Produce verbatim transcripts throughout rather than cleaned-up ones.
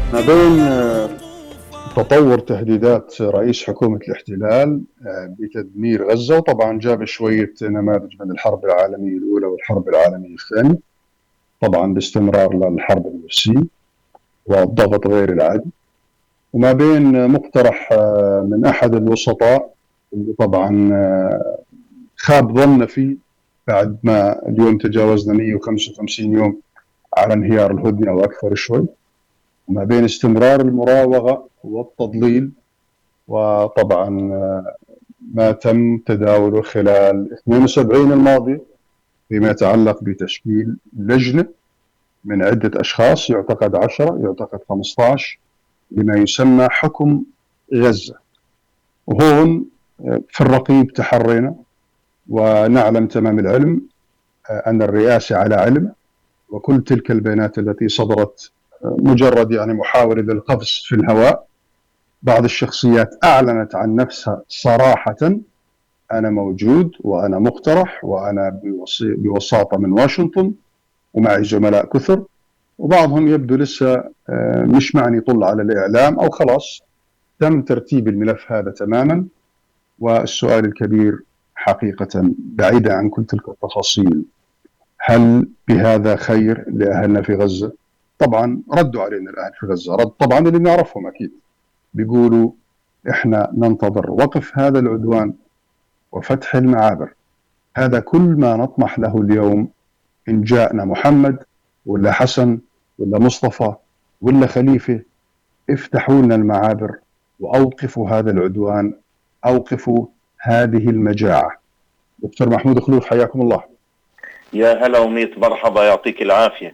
ما بين آه، تطور تهديدات رئيس حكومة الاحتلال آه، بتدمير غزة، وطبعا جاب شوية نماذج من الحرب العالمية الأولى والحرب العالمية الثانية، طبعا باستمرار للحرب الروسية والضغط غير العادي. وما بين مقترح آه، من أحد الوسطاء اللي طبعا آه، خاب ظننا فيه بعد ما اليوم تجاوزنا مئة وخمسة وخمسين يوم على انهيار الهدنة أو أكثر شوي، وما بين استمرار المراوغة والتضليل، وطبعا ما تم تداوله خلال اثنين وسبعين الماضي فيما يتعلق بتشكيل لجنة من عدة أشخاص، يعتقد عشرة يعتقد خمسة عشر، لما يسمى حكم غزة. وهون في الرقيب تحرينا ونعلم تمام العلم أن الرئاسة على علم، وكل تلك البيانات التي صدرت مجرد يعني محاولة للقفز في الهواء. بعض الشخصيات أعلنت عن نفسها صراحة: أنا موجود وأنا مقترح وأنا بوساطة من واشنطن ومعي زملاء كثر. وبعضهم يبدو لسه مش معني يطل على الإعلام، أو خلاص تم ترتيب الملف هذا تماما. والسؤال الكبير حقيقة بعيدا عن كل تلك التفاصيل: هل بهذا خير لأهلنا في غزة؟ طبعا ردوا علينا الأهل في غزة رد طبعا اللي نعرفهم أكيد، بيقولوا إحنا ننتظر وقف هذا العدوان وفتح المعابر، هذا كل ما نطمح له اليوم. إن جاءنا محمد ولا حسن ولا مصطفى ولا خليفة، افتحوا لنا المعابر وأوقفوا هذا العدوان، أوقفوا هذه المجاعة. دكتور محمود خلوف، حياكم الله. يا هلا وميت مرحبا، يعطيك العافية.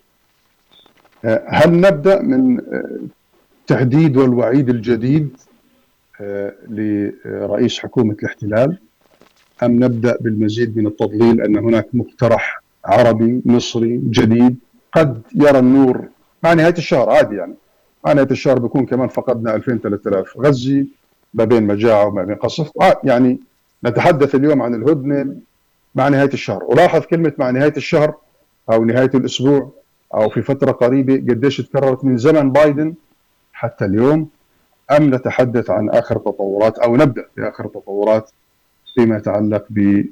هل نبدأ من تهديد والوعيد الجديد لرئيس حكومة الاحتلال، أم نبدأ بالمزيد من التضليل أن هناك مقترح عربي مصري جديد قد يرى النور مع نهاية الشهر؟ عادي يعني، مع نهاية الشهر بيكون كمان فقدنا ألفين ثلاثة آلاف غزي ما بين مجاعة وما بين قصف. يعني نتحدث اليوم عن الهدنة مع نهاية الشهر. ولاحظ كلمة مع نهاية الشهر أو نهاية الأسبوع أو في فترة قريبة قديش تكررت من زمن بايدن حتى اليوم. أم نتحدث عن آخر تطورات أو نبدأ بآخر تطورات فيما يتعلق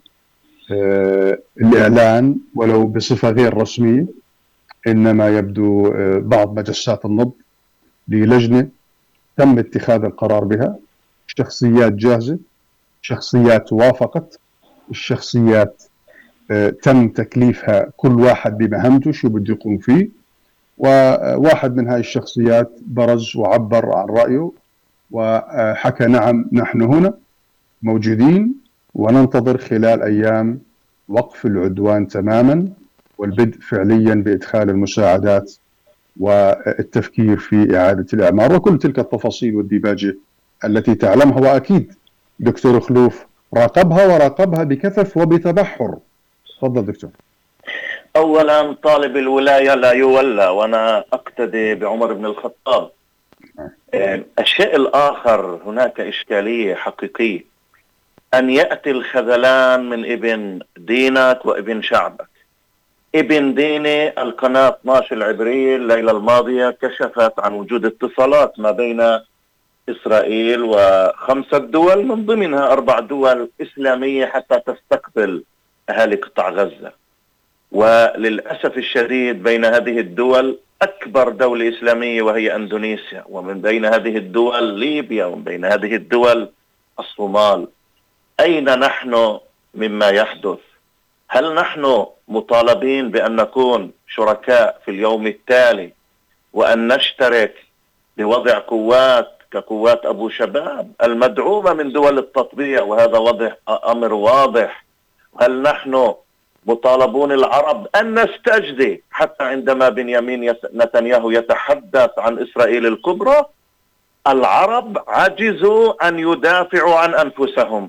بالإعلان ولو بصفة غير رسمية، إنما يبدو بعض مجسات النبض للجنة تم اتخاذ القرار بها، شخصيات جاهزة، شخصيات وافقت، الشخصيات تم تكليفها كل واحد بمهمته شو بده يقوم فيه، وواحد من هاي الشخصيات برز وعبر عن رأيه وحكى: نعم نحن هنا موجودين وننتظر خلال أيام وقف العدوان تماما والبدء فعليا بإدخال المساعدات والتفكير في إعادة الإعمار وكل تلك التفاصيل والديباجة التي تعلمها، وأكيد دكتور خلوف راقبها وراقبها بكثف وبتبحر. تفضل دكتور. أولا، طالب الولاية لا يولى، وأنا أقتدي بعمر بن الخطاب. الشيء الآخر، هناك إشكالية حقيقية أن يأتي الخذلان من ابن دينك وابن شعبك. ابن ديني، القناة اثني عشر العبرية الليلة الماضية كشفت عن وجود اتصالات ما بين إسرائيل وخمسة دول، من ضمنها أربع دول إسلامية حتى تستقبل أهالي قطاع غزة. وللأسف الشديد بين هذه الدول أكبر دولة إسلامية وهي أندونيسيا، ومن بين هذه الدول ليبيا، ومن بين هذه الدول الصومال. أين نحن مما يحدث؟ هل نحن مطالبين بأن نكون شركاء في اليوم التالي وأن نشترك بوضع قوات كقوات أبو شباب المدعومة من دول التطبيع، وهذا واضح، أمر واضح؟ هل نحن مطالبون العرب أن نستجدي حتى عندما بنيامين نتنياهو يتحدث عن إسرائيل الكبرى؟ العرب عجزوا أن يدافعوا عن أنفسهم.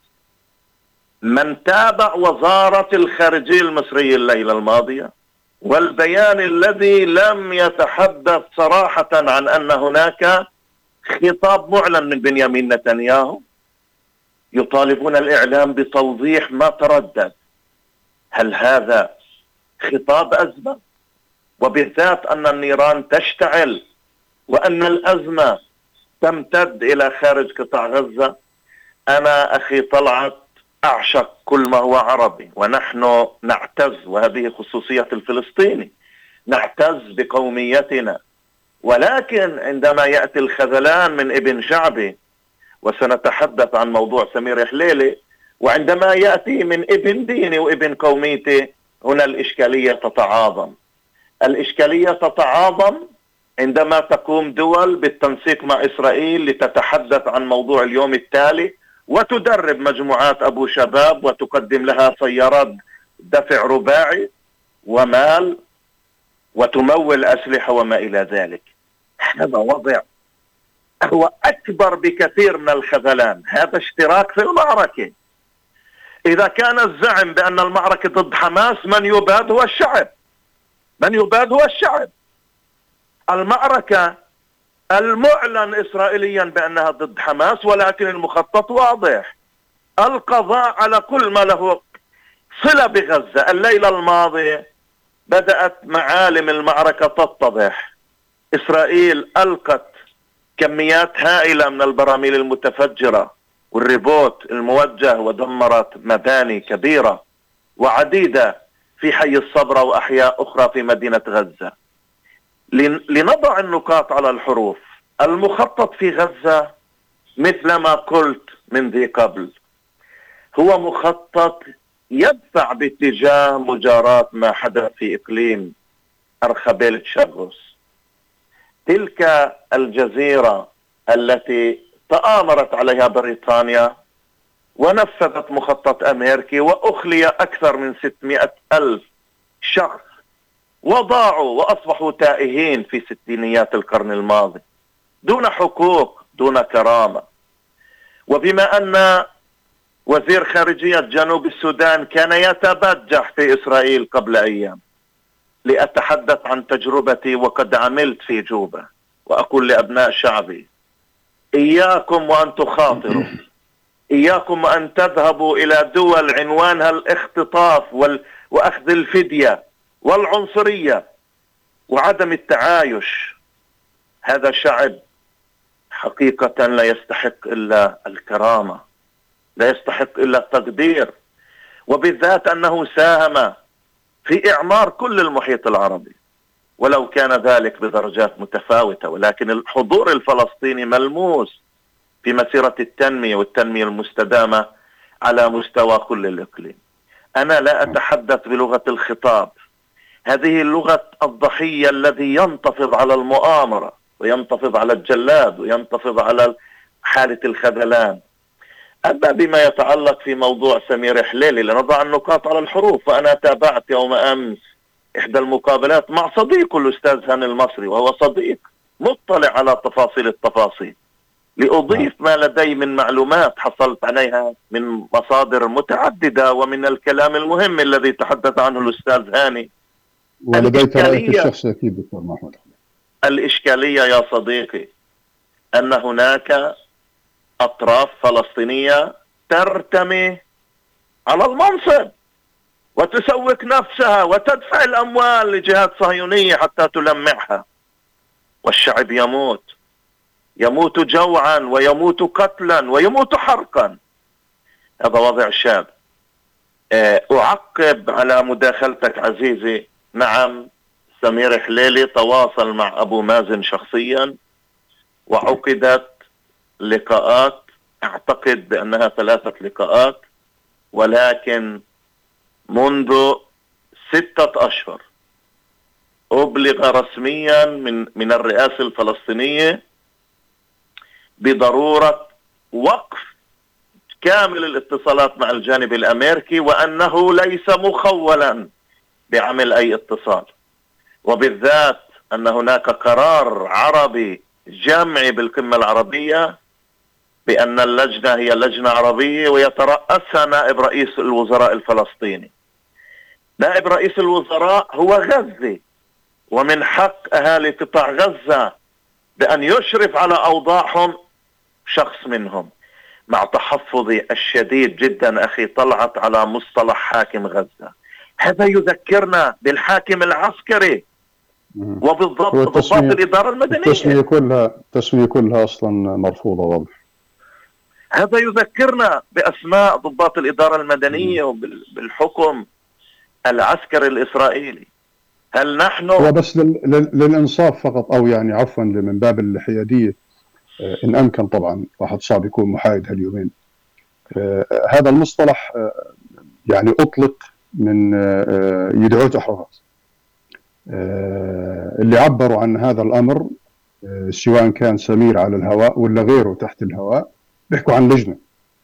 من تابع وزارة الخارجية المصرية الليلة الماضية والبيان الذي لم يتحدث صراحة عن أن هناك خطاب معلن من بنيامين نتنياهو، يطالبون الإعلام بتوضيح ما تردد. هل هذا خطاب أزمة؟ وبالذات أن النيران تشتعل وأن الأزمة تمتد إلى خارج قطاع غزة، أنا أخي طلعت أعشق كل ما هو عربي، ونحن نعتز، وهذه خصوصية الفلسطيني، نعتز بقوميتنا. ولكن عندما يأتي الخذلان من ابن شعبي، وسنتحدث عن موضوع سمير حليلي، وعندما يأتي من ابن ديني وابن قوميتي، هنا الإشكالية تتعاظم. الإشكالية تتعاظم عندما تقوم دول بالتنسيق مع إسرائيل لتتحدث عن موضوع اليوم التالي، وتدرب مجموعات أبو شباب وتقدم لها سيارات دفع رباعي ومال وتمول أسلحة وما إلى ذلك. هذا وضع هو أكبر بكثير من الخذلان، هذا اشتراك في المعركة. إذا كان الزعم بأن المعركة ضد حماس، من يباد هو الشعب، من يباد هو الشعب. المعركة المعلن إسرائيليا بأنها ضد حماس، ولكن المخطط واضح، القضاء على كل ما له صلة بغزة. الليلة الماضية بدأت معالم المعركة تتضح. إسرائيل ألقت كميات هائلة من البراميل المتفجرة والريبوت الموجه، ودمرت مباني كبيرة وعديدة في حي الصبرة وأحياء أخرى في مدينة غزة. لنضع النقاط على الحروف، المخطط في غزة مثل ما قلت من ذي قبل هو مخطط يدفع باتجاه مجاراة ما حدث في إقليم أرخبيل تشاغوس، تلك الجزيرة التي تآمرت عليها بريطانيا ونفذت مخطط أمريكي، وأخلي أكثر من ستمائة ألف شخص وضاعوا وأصبحوا تائهين في ستينيات القرن الماضي دون حقوق دون كرامة. وبما أن وزير خارجية جنوب السودان كان يتبجح في إسرائيل قبل أيام، لأتحدث عن تجربتي وقد عملت في جوبا، وأقول لأبناء شعبي إياكم وأن تخاطروا، إياكم وأن تذهبوا إلى دول عنوانها الاختطاف وال... وأخذ الفدية والعنصرية وعدم التعايش. هذا شعب حقيقة لا يستحق إلا الكرامة، لا يستحق إلا التقدير، وبالذات أنه ساهم في إعمار كل المحيط العربي، ولو كان ذلك بدرجات متفاوتة، ولكن الحضور الفلسطيني ملموس في مسيرة التنمية والتنمية المستدامة على مستوى كل الإقليم. أنا لا أتحدث بلغة الخطاب، هذه اللغة الضحية الذي ينتفض على المؤامرة وينتفض على الجلاد وينتفض على حالة الخذلان. أما بما يتعلق في موضوع سمير حليلي، لنضع النقاط على الحروف، وأنا تابعت يوم أمس إحدى المقابلات مع صديق الأستاذ هاني المصري، وهو صديق مطلع على تفاصيل التفاصيل، لأضيف ما لدي من معلومات حصلت عليها من مصادر متعددة ومن الكلام المهم الذي تحدث عنه الأستاذ هاني. ولديك رأيك الشخصي أكيد دكتور محمود. الإشكالية يا صديقي أن هناك أطراف فلسطينية ترتمي على المنصب وتسوق نفسها وتدفع الأموال لجهات صهيونية حتى تلمعها، والشعب يموت، يموت جوعا ويموت قتلا ويموت حرقا. هذا وضع شاب. أعقب على مداخلتك عزيزي، نعم سمير حليلي تواصل مع أبو مازن شخصيا وعقدت لقاءات، أعتقد بأنها ثلاثة لقاءات، ولكن منذ ستة أشهر أبلغ رسميا من من الرئاسة الفلسطينية بضرورة وقف كامل الاتصالات مع الجانب الأمريكي، وأنه ليس مخولا بعمل أي اتصال، وبالذات أن هناك قرار عربي جمعي بالقمة العربية بأن اللجنة هي لجنة عربية ويترأسها نائب رئيس الوزراء الفلسطيني. نائب رئيس الوزراء هو غزي، ومن حق أهالي قطاع غزة بأن يشرف على أوضاعهم شخص منهم، مع تحفظي الشديد جدا أخي طلعت على مصطلح حاكم غزة. هذا يذكرنا بالحاكم العسكري وبالضبط ضباط الإدارة المدنية. التسمية كلها التسمية كلها أصلا مرفوضة واضح. هذا يذكرنا بأسماء ضباط الإدارة المدنية وبالحكم العسكري الإسرائيلي. هل نحن هو بس لل... للإنصاف فقط، أو يعني عفوا من باب الحيادية إن أمكن، طبعا واحد صعب يكون محايد هاليومين. آه هذا المصطلح آه يعني أطلق من آه يدعوت أحرارات آه اللي عبروا عن هذا الأمر، آه سواء كان سمير على الهواء ولا غيره تحت الهواء، بيحكوا عن لجنة،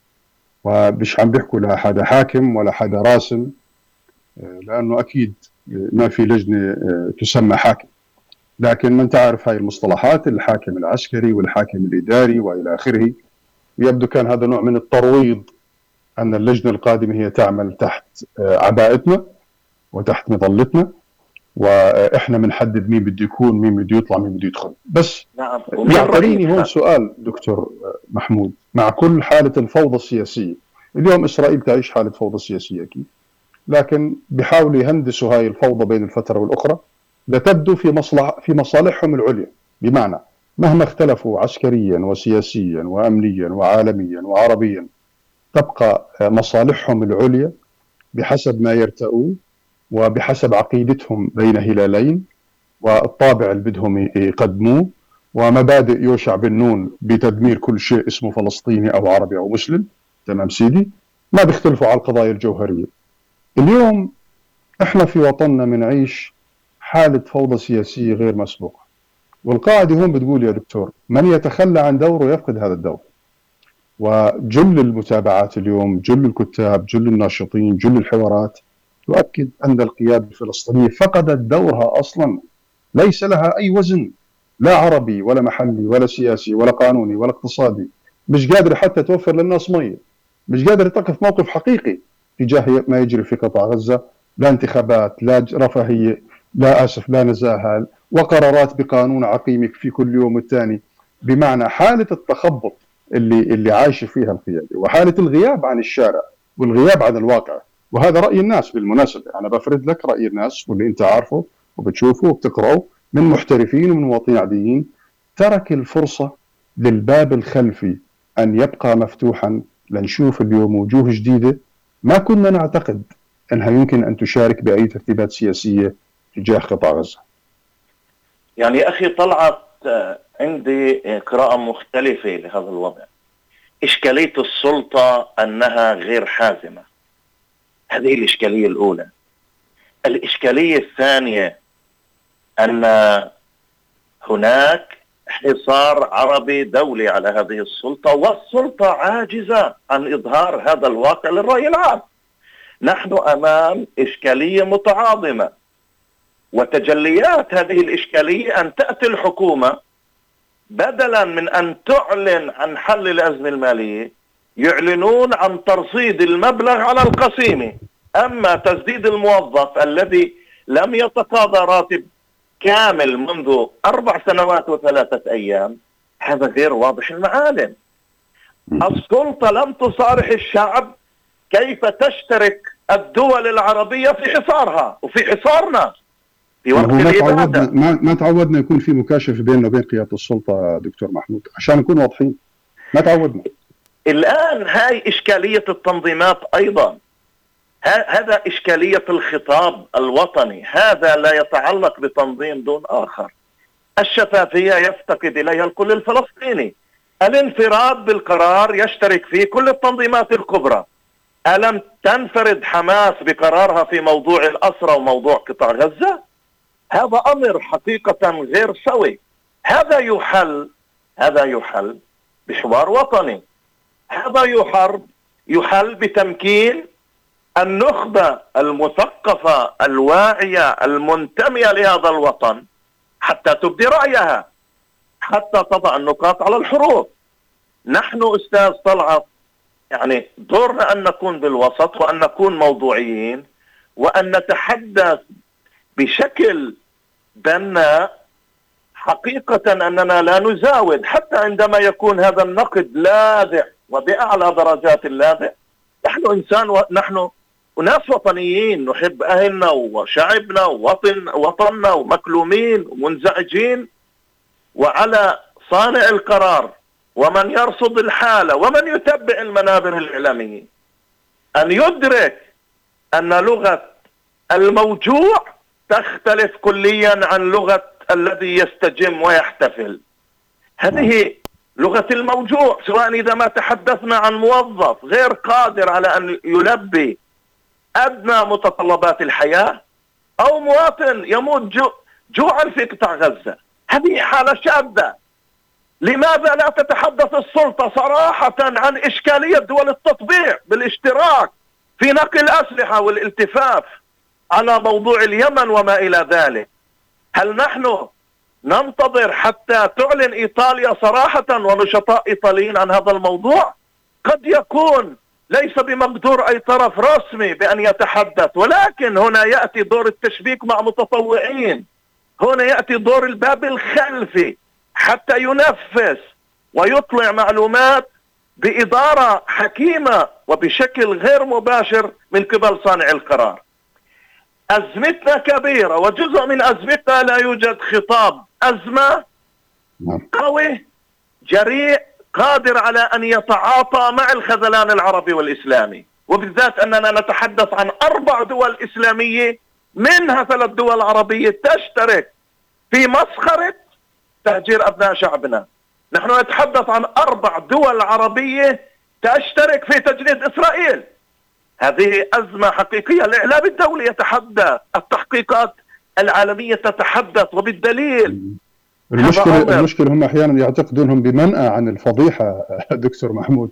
ومش عم بيحكوا لا حدا حاكم ولا حدا راسم، آه لأنه أكيد ما في لجنة آه تسمى حاكم. لكن من تعرف هاي المصطلحات، الحاكم العسكري والحاكم الإداري وإلى آخره. يبدو كان هذا نوع من الترويض أن اللجنة القادمة هي تعمل تحت عباءتنا وتحت مظلتنا، وإحنا بنحدد مين بده يكون، مين بده يطلع، مين بده يدخل. بس نعم. يعتريني هون سؤال دكتور محمود، مع كل حالة الفوضى السياسية، اليوم إسرائيل تعيش حالة فوضى سياسية أكيد، لكن بيحاولوا يهندسوا هاي الفوضى بين الفترة والأخرى لتبدو في مصلح في مصالحهم العليا. بمعنى مهما اختلفوا عسكريا وسياسيا وأمنيا وعالميا وعربيا، تبقى مصالحهم العليا بحسب ما يرتؤوا وبحسب عقيدتهم بين هلالين، والطابع اللي بدهم يقدموه، ومبادئ يوشع بن نون بتدمير كل شيء اسمه فلسطيني أو عربي أو مسلم. تمام سيدي، ما بيختلفوا على القضايا الجوهرية. اليوم احنا في وطننا منعيش حالة فوضى سياسية غير مسبوقة، والقاعدة هون بتقول يا دكتور: من يتخلى عن دوره يفقد هذا الدور. وجل المتابعات اليوم، جل الكتاب، جل الناشطين، جل الحوارات تؤكد أن القيادة الفلسطينية فقدت دورها أصلا، ليس لها أي وزن، لا عربي ولا محلي ولا سياسي ولا قانوني ولا اقتصادي. مش قادر حتى توفر للناس مية، مش قادر تقف موقف حقيقي تجاه ما يجري في قطاع غزة. لا انتخابات، لا رفاهية، لا آسف لا نزاهة، وقرارات بقانون عقيم في كل يوم والتاني. بمعنى حالة التخبط اللي اللي عايشه فيها القيادة، وحالة الغياب عن الشارع والغياب عن الواقع. وهذا رأي الناس بالمناسبة، أنا بفرد لك رأي الناس واللي أنت عارفه وبتشوفه وبتقرأه من محترفين ومن مواطنين عاديين. ترك الفرصة للباب الخلفي أن يبقى مفتوحا لنشوف اليوم وجوه جديدة ما كنا نعتقد أنها يمكن أن تشارك بأي ترتيبات سياسية تجاه قطاع غزة. يعني أخي طلعت، عندي قراءة مختلفة لهذا الوضع. إشكالية السلطة أنها غير حازمة، هذه الإشكالية الأولى. الإشكالية الثانية أن هناك حصار عربي دولي على هذه السلطة، والسلطة عاجزة عن إظهار هذا الواقع للرأي العام. نحن أمام إشكالية متعاظمة، وتجليات هذه الإشكالية أن تأتي الحكومة بدلا من أن تعلن عن حل الأزمة المالية، يعلنون عن ترصيد المبلغ على القسيمة. أما تسديد الموظف الذي لم يتقاضى راتب كامل منذ أربع سنوات وثلاثة أيام، هذا غير واضح المعالم. السلطة لم تصارح الشعب كيف تشترك الدول العربية في حصارها وفي حصارنا في وقت ما الإبادة. تعودنا ما, ما تعودنا يكون في مكاشفة بيننا وبين قيادة السلطة دكتور محمود، عشان نكون واضحين، ما تعودنا. الآن هاي إشكالية التنظيمات أيضا، هذا إشكالية الخطاب الوطني، هذا لا يتعلق بتنظيم دون آخر. الشفافية يفتقد إليها الكل الفلسطيني، الانفراد بالقرار يشترك فيه كل التنظيمات الكبرى. ألم تنفرد حماس بقرارها في موضوع الأسرى وموضوع قطاع غزة؟ هذا أمر حقيقة غير سوي. هذا يحل هذا يحل بحوار وطني، هذا يحرب يحل بتمكين النخبة المثقفة الواعية المنتمية لهذا الوطن حتى تبدي رأيها، حتى تضع النقاط على الحروف. نحن أستاذ طلعت يعني دورنا أن نكون بالوسط، وأن نكون موضوعيين، وأن نتحدث بشكل بناء. حقيقة أننا لا نزاود حتى عندما يكون هذا النقد لاذع وبأعلى درجات اللاذع. نحن إنسان ونحن وناس وطنيين نحب أهلنا وشعبنا ووطن وطننا ومكلومين ومنزعجين، وعلى صانع القرار ومن يرصد الحالة ومن يتبع المنابر الإعلامية أن يدرك أن لغة الموجوع تختلف كليا عن لغة الذي يستجم ويحتفل. هذه لغة الموجوع، سواء إذا ما تحدثنا عن موظف غير قادر على أن يلبي أدنى متطلبات الحياة، أو مواطن يموت جو جوعا في قطاع غزة. هذه حالة شاذة. لماذا لا تتحدث السلطة صراحة عن إشكالية دول التطبيع بالاشتراك في نقل الأسلحة والالتفاف على موضوع اليمن وما إلى ذلك؟ هل نحن ننتظر حتى تعلن إيطاليا صراحة ونشطاء إيطاليين عن هذا الموضوع؟ قد يكون ليس بمقدور أي طرف رسمي بأن يتحدث، ولكن هنا يأتي دور التشبيك مع متطوعين، هنا يأتي دور الباب الخلفي حتى ينفذ ويطلع معلومات بإدارة حكيمة وبشكل غير مباشر من قبل صانع القرار. أزمتنا كبيرة، وجزء من أزمتنا لا يوجد خطاب أزمة قوي جريء قادر على أن يتعاطى مع الخذلان العربي والإسلامي، وبالذات أننا نتحدث عن أربع دول إسلامية منها ثلاث دول عربية تشترك في مسخرة تهجير أبناء شعبنا. نحن نتحدث عن أربع دول عربية تشترك في تجنيد إسرائيل. هذه أزمة حقيقية. الإعلام الدولي يتحدث، التحقيقات العالمية تتحدث، وبالدليل المشكلة المشكلة هم أحيانا يعتقدونهم بمنأى عن الفضيحة. دكتور محمود،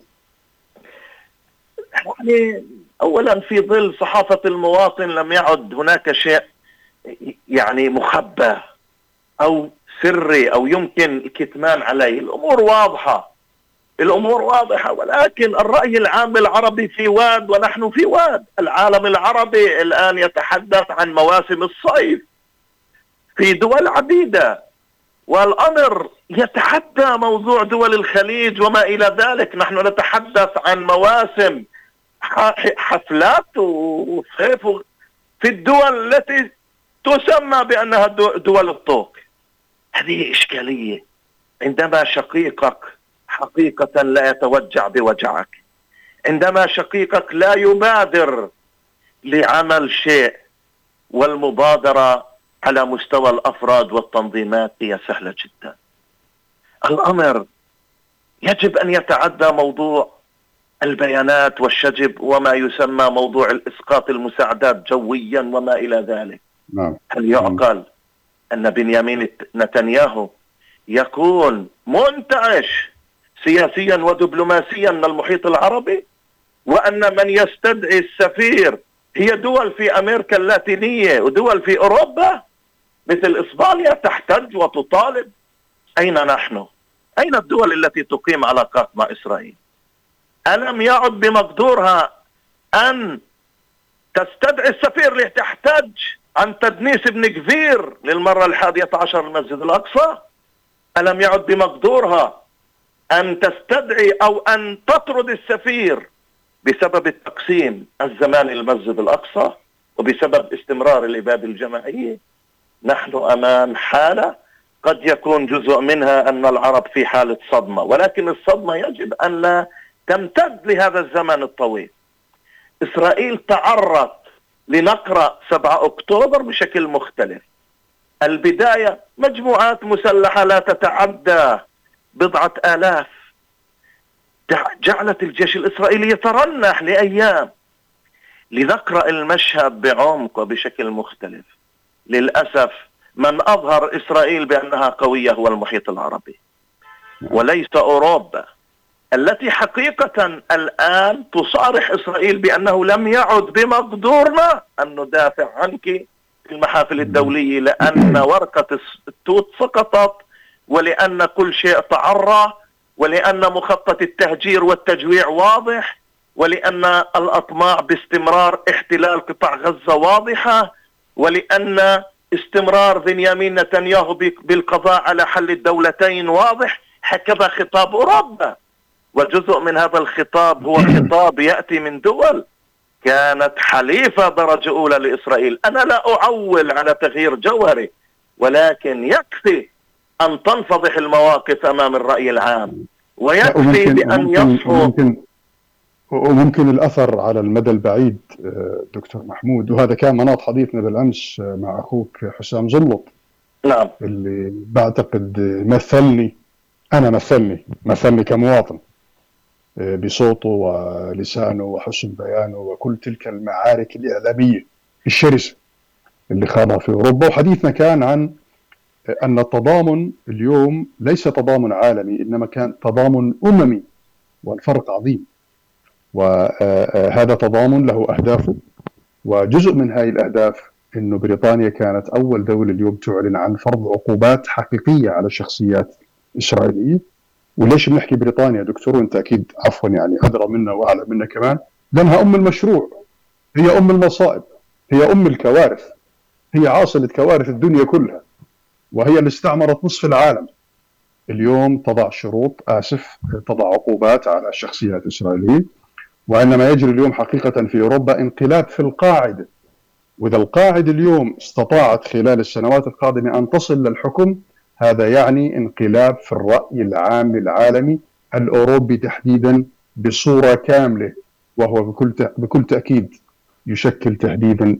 يعني أولا في ظل صحافة المواطن لم يعد هناك شيء يعني مخبى أو سري أو يمكن الكتمان عليه. الأمور واضحة، الأمور واضحة، ولكن الرأي العام العربي في واد ونحن في واد. العالم العربي الآن يتحدث عن مواسم الصيف في دول عديدة، والأمر يتحدى موضوع دول الخليج وما إلى ذلك. نحن نتحدث عن مواسم حفلات وصيف في الدول التي تسمى بأنها دول الطوق. هذه إشكالية. عندما شقيقك حقيقة لا يتوجع بوجعك، عندما شقيقك لا يبادر لعمل شيء، والمبادرة على مستوى الأفراد والتنظيمات هي سهلة جدا. الأمر يجب أن يتعدى موضوع البيانات والشجب وما يسمى موضوع الإسقاط المساعدات جويا وما إلى ذلك. نعم. هل يعقل أن بنيامين نتنياهو يكون منتعش سياسيا ودبلوماسيا من المحيط العربي، وأن من يستدعي السفير هي دول في أمريكا اللاتينية ودول في أوروبا مثل إسبانيا تحتج وتطالب؟ أين نحن؟ أين الدول التي تقيم علاقات مع إسرائيل؟ ألم يعد بمقدورها أن تستدعي السفير لتحتج عن تدنيس ابن كفير للمرة الحادية عشر المسجد الأقصى؟ ألم يعد بمقدورها أن تستدعي أو أن تطرد السفير بسبب التقسيم الزماني للمسجد الأقصى وبسبب استمرار الإبادة الجماعية؟ نحن أمام حالة قد يكون جزء منها أن العرب في حالة صدمة، ولكن الصدمة يجب أن لا تمتد لهذا الزمن الطويل. إسرائيل تعرض لنقرأ سبعة أكتوبر بشكل مختلف. البداية مجموعات مسلحة لا تتعدى بضعة آلاف جعلت الجيش الإسرائيلي يترنح لأيام. لنقرأ المشهد بعمق وبشكل مختلف. للأسف من أظهر إسرائيل بأنها قوية هو المحيط العربي وليس أوروبا، التي حقيقة الآن تصارح إسرائيل بأنه لم يعد بمقدورنا أن ندافع عنك في المحافل الدولية، لأن ورقة التوت سقطت، ولأن كل شيء تعرى، ولأن مخطط التهجير والتجويع واضح، ولأن الأطماع باستمرار احتلال قطاع غزة واضحة، ولأن استمرار بنيامين نتنياهو بالقضاء على حل الدولتين واضح. هكذا خطاب أوروبا، وجزء من هذا الخطاب هو خطاب يأتي من دول كانت حليفة درجة أولى لإسرائيل. أنا لا أعول على تغيير جوهري، ولكن يكفي أن تنفضح المواقف أمام الرأي العام، ويكفي بأن يصحوا. وممكن, وممكن الأثر على المدى البعيد دكتور محمود، وهذا كان مناط حديثنا بالأمس مع أخوك حسام زلط. نعم. اللي بعتقد مثلني أنا مثلني مثلني كمواطن بصوته ولسانه وحسن بيانه وكل تلك المعارك الإعلامية الشرسة اللي خاضها في أوروبا. وحديثنا كان عن أن التضامن اليوم ليس تضامن عالمي، إنما كان تضامن أممي، والفرق عظيم. وهذا تضامن له أهدافه، وجزء من هذه الأهداف إنه بريطانيا كانت أول دولة اليوم تعلن عن فرض عقوبات حقيقية على شخصيات إسرائيلية. وليش بنحكي بريطانيا دكتور؟ وانت اكيد عفوا يعني ادرى منا واعلم منا كمان، لانها ام المشروع، هي ام المصائب، هي ام الكوارث، هي عاصلة كوارث الدنيا كلها، وهي اللي استعمرت نصف العالم. اليوم تضع شروط، اسف، تضع عقوبات على شخصيات اسرائيلية. وانما يجري اليوم حقيقة في اوروبا انقلاب في القاعدة. واذا القاعدة اليوم استطاعت خلال السنوات القادمة ان تصل للحكم، هذا يعني انقلاب في الرأي العام العالمي الأوروبي تحديدا بصورة كاملة، وهو بكل بكل تأكيد يشكل تهديدا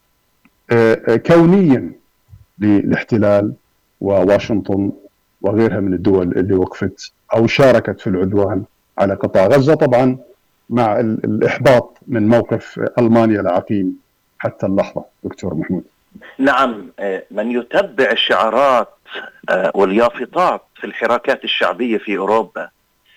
كونيا للاحتلال وواشنطن وغيرها من الدول اللي وقفت أو شاركت في العدوان على قطاع غزة، طبعا مع الإحباط من موقف ألمانيا العقيم حتى اللحظة. دكتور محمود. نعم، من يتبع الشعارات واليافطات في الحراكات الشعبية في أوروبا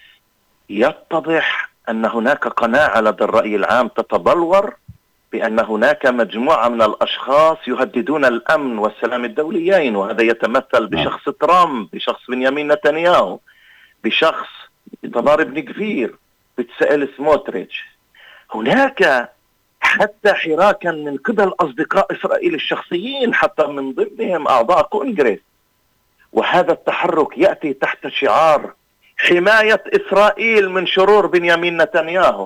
يتضح أن هناك قناعة لدى الرأي العام تتبلور بأن هناك مجموعة من الأشخاص يهددون الأمن والسلام الدوليين، وهذا يتمثل بشخص ترامب، بشخص بنيامين نتنياهو، بشخص إيتمار بن غفير، بتسائل سموتريتش. هناك حتى حراكا من قبل أصدقاء إسرائيل الشخصيين، حتى من ضمنهم أعضاء كونغرس. وهذا التحرك يأتي تحت شعار حماية إسرائيل من شرور بنيامين نتنياهو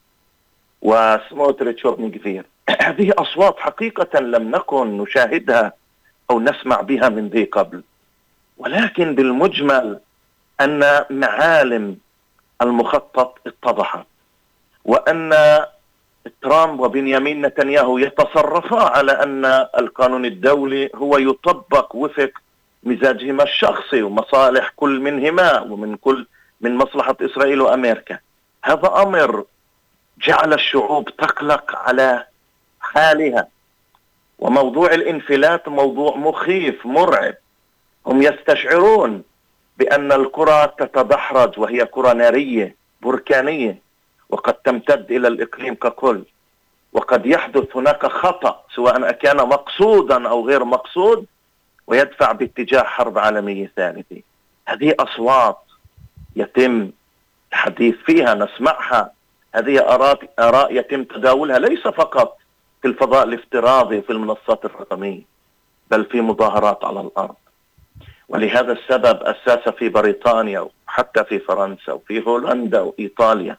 وسموتريتش وابن غفير. هذه أصوات حقيقة لم نكن نشاهدها أو نسمع بها من ذي قبل، ولكن بالمجمل أن معالم المخطط اتضحت، وأن ترامب وبنيامين نتنياهو يتصرفا على أن القانون الدولي هو يطبق وفق مزاجهما الشخصي ومصالح كل منهما، ومن كل من مصلحة إسرائيل وأمريكا. هذا أمر جعل الشعوب تقلق على حالها. وموضوع الانفلات موضوع مخيف مرعب. هم يستشعرون بأن الكرة تتدحرج، وهي كرة نارية بركانية، وقد تمتد إلى الإقليم ككل، وقد يحدث هناك خطأ سواء كان مقصودا أو غير مقصود، ويدفع باتجاه حرب عالمية ثالثة. هذه أصوات يتم الحديث فيها، نسمعها. هذه آراء آراء يتم تداولها ليس فقط في الفضاء الافتراضي في المنصات الرقمية، بل في مظاهرات على الأرض. ولهذا السبب أساس في بريطانيا وحتى في فرنسا وفي هولندا وإيطاليا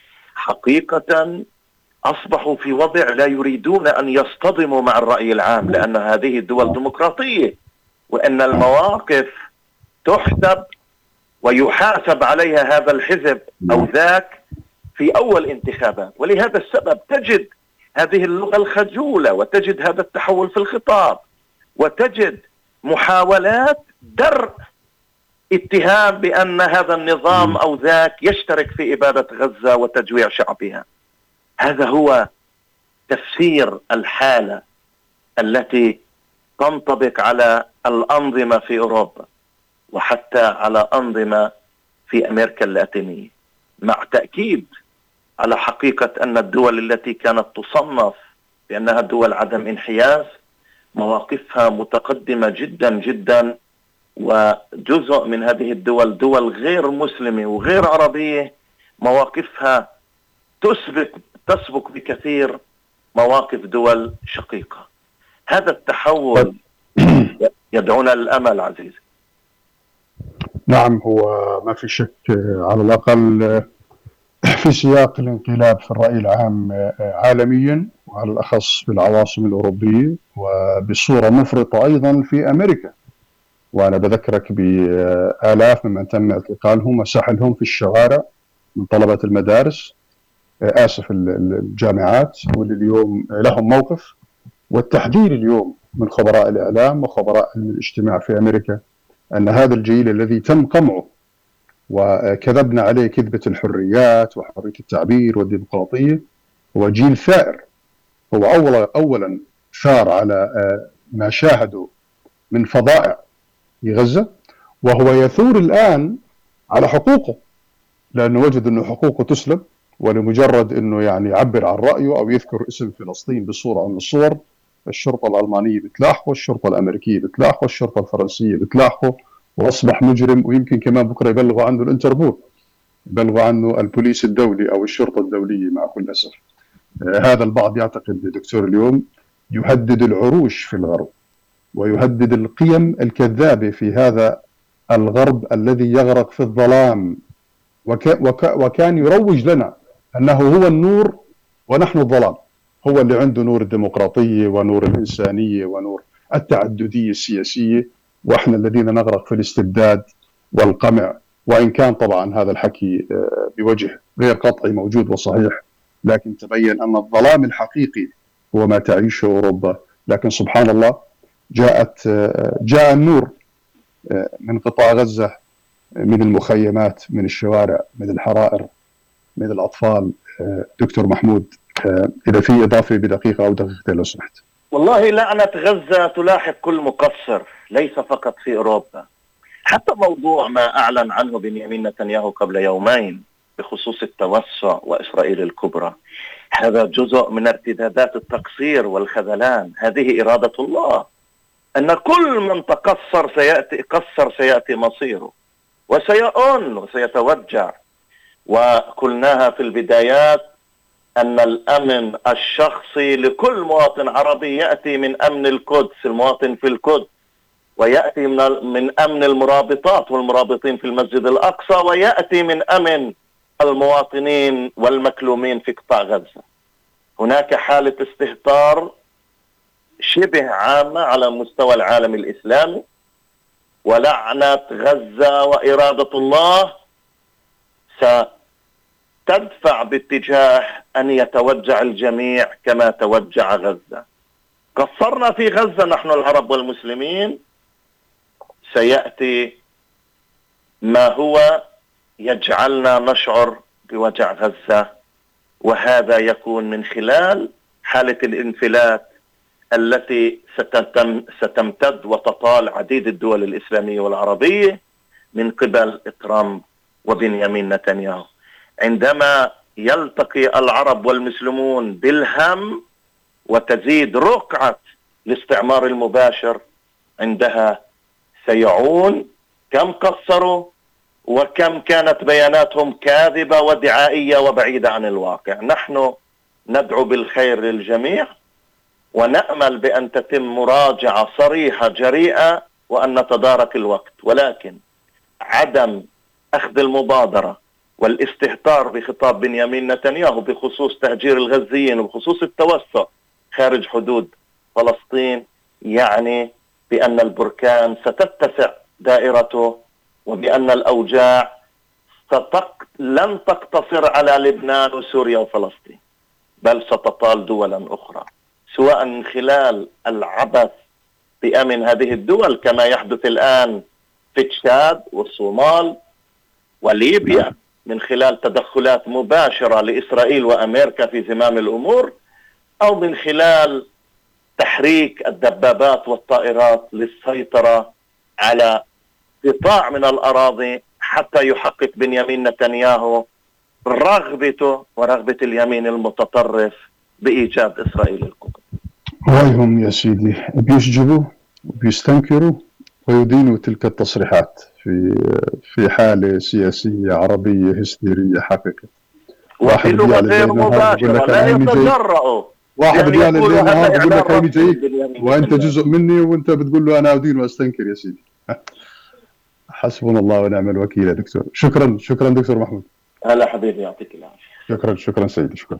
حقيقة أصبحوا في وضع لا يريدون أن يصطدموا مع الرأي العام، لأن هذه الدول ديمقراطية، وأن المواقف تحسب ويحاسب عليها هذا الحزب أو ذاك في أول انتخابات. ولهذا السبب تجد هذه اللغة الخجولة، وتجد هذا التحول في الخطاب، وتجد محاولات درء اتهام بأن هذا النظام أو ذاك يشترك في إبادة غزة وتجويع شعبها. هذا هو تفسير الحالة التي تنطبق على الأنظمة في أوروبا، وحتى على أنظمة في أمريكا اللاتينية، مع تأكيد على حقيقة أن الدول التي كانت تصنف بأنها دول عدم انحياز مواقفها متقدمة جدا جدا، وجزء من هذه الدول دول غير مسلمة وغير عربية مواقفها تسبق تسبق بكثير مواقف دول شقيقة. هذا التحول يدعونا للأمل عزيزي. نعم، هو ما في شك على الأقل في سياق الانقلاب في الرأي العام عالميا، وعلى الأخص في العواصم الأوروبية، وبصورة مفرطة أيضا في أمريكا. وأنا بذكرك بآلاف ممن تم اعتقالهم وسحلهم في الشوارع من طلبة المدارس، آسف الجامعات، واللي اليوم لهم موقف. والتحذير اليوم من خبراء الإعلام وخبراء الاجتماع في أمريكا أن هذا الجيل الذي تم قمعه وكذبنا عليه كذبة الحريات وحرية التعبير والديمقراطية هو جيل ثائر. هو أولا, أولا ثار على ما شاهدوا من فظائع في غزة، وهو يثور الآن على حقوقه، لأنه وجد أنه حقوقه تسلب، ولمجرد أنه يعني يعبر عن رأيه أو يذكر اسم فلسطين بصورة من الصور، الشرطة الألمانية بتلاحقه، الشرطة الأمريكية بتلاحقه، الشرطة الفرنسية بتلاحقه، وأصبح مجرم. ويمكن كمان بكرة يبلغوا عنه الانتربول، يبلغوا عنه البوليس الدولي أو الشرطة الدولية مع كل أسف. آه هذا البعض يعتقد دكتور اليوم يهدد العروش في الغرب، ويهدد القيم الكذابة في هذا الغرب الذي يغرق في الظلام، وك وك وكان يروج لنا أنه هو النور ونحن الظلام. هو اللي عنده نور الديمقراطية ونور الإنسانية ونور التعددية السياسية، وإحنا الذين نغرق في الاستبداد والقمع. وإن كان طبعا هذا الحكي بوجه غير قطعي موجود وصحيح، لكن تبين أن الظلام الحقيقي هو ما تعيشه أوروبا. لكن سبحان الله جاءت جاء النور من قطاع غزة، من المخيمات، من الشوارع، من الحرائر، من الأطفال. دكتور محمود، إذا في إضافة بدقيقة أو دقيقتين لو سمحت. والله لعنة غزة تلاحق كل مقصر، ليس فقط في أوروبا. حتى موضوع ما أعلن عنه بنيامين نتنياهو قبل يومين بخصوص التوسع وإسرائيل الكبرى، هذا جزء من ارتدادات التقصير والخذلان. هذه إرادة الله، أن كل من تقصر سيأتي قصر سيأتي مصيره، وسيؤن وسيتوجع. وقلناها في البدايات أن الأمن الشخصي لكل مواطن عربي يأتي من أمن القدس، المواطن في القدس، ويأتي من من أمن المرابطات والمرابطين في المسجد الأقصى، ويأتي من أمن المواطنين والمكلومين في قطاع غزة. هناك حالة استهتار شبه عامة على مستوى العالم الإسلامي، ولعنة غزة وإرادة الله ستدفع باتجاه أن يتوجع الجميع كما توجع غزة. قصرنا في غزة نحن العرب والمسلمين، سيأتي ما هو يجعلنا نشعر بوجع غزة، وهذا يكون من خلال حالة الانفلات التي ستتم ستمتد وتطال عديد الدول الإسلامية والعربية من قبل ترامب وبنيامين نتنياهو. عندما يلتقي العرب والمسلمون بالهم وتزيد رقعة الاستعمار المباشر، عندها سيعون كم قصروا وكم كانت بياناتهم كاذبة ودعائية وبعيدة عن الواقع. نحن ندعو بالخير للجميع، ونأمل بأن تتم مراجعة صريحة جريئة وأن نتدارك الوقت، ولكن عدم أخذ المبادرة والاستهتار بخطاب بنيامين نتنياهو بخصوص تهجير الغزيين وبخصوص التوسع خارج حدود فلسطين يعني بأن البركان ستتسع دائرته، وبأن الأوجاع ستق... لن تقتصر على لبنان وسوريا وفلسطين، بل ستطال دولا أخرى، سواء من خلال العبث بأمن هذه الدول كما يحدث الآن في تشاد والصومال وليبيا، من خلال تدخلات مباشرة لإسرائيل وأمريكا في زمام الأمور، أو من خلال تحريك الدبابات والطائرات للسيطرة على قطاع من الأراضي حتى يحقق بنيامين نتنياهو رغبته ورغبة اليمين المتطرف بإيجاد إسرائيل الكبرى. وهم يا سيدي بيشجبوا وبيستنكروا ويدينوا تلك التصريحات في في حالة سياسية عربية هستيرية حقيقة. وفي لغة غير مباشرة لا يتجرأوا. واحد ريال الليل نهار بقول لك هيني جايك وانت جزء مني وانت بتقول له انا ادين واستنكر يا سيدي. حسبنا الله ونعم الوكيل يا دكتور. شكرا شكرا دكتور محمود. هلا حبيبي، يعطيك العافية. شكرا شكرا سيدي، شكرا.